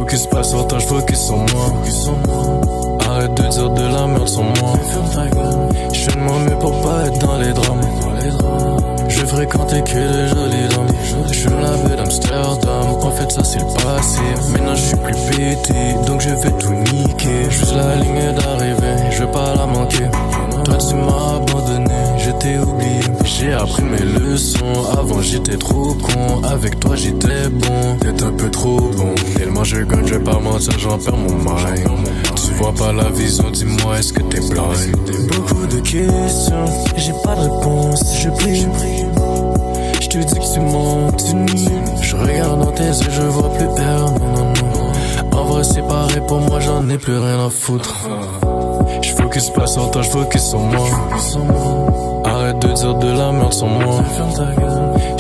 focus pas sur toi, j'focus sur moi. Arrête de dire de la merde sur moi. Je fais de mon mieux pour pas être dans les drames. Je fréquentais que les jolies dames. Je fume la baie d'Amsterdam. En fait ça c'est le passé. Maintenant je suis plus pété, donc je vais tout niquer. Juste la ligne d'arrivée, je vais pas la manquer. Toi tu m'as abandonné, je t'ai oublié. J'ai appris mes leçons, avant j'étais trop con. Avec toi j'étais bon, t'es un peu trop bon. Tellement je gagne, je vais pas mentir, j'en perds mon mind. Tu vois pas la vision, dis-moi est-ce que t'es blind? Beaucoup de questions, j'ai pas de réponse. Je prie, je te dis que tu mens, tu nies. Je regarde dans tes yeux, je vois plus peur, non. En vrai c'est pareil pour moi, j'en ai plus rien à foutre. Je focus pas sur toi, je focus sur moi. Arrête de dire de la merde sur moi.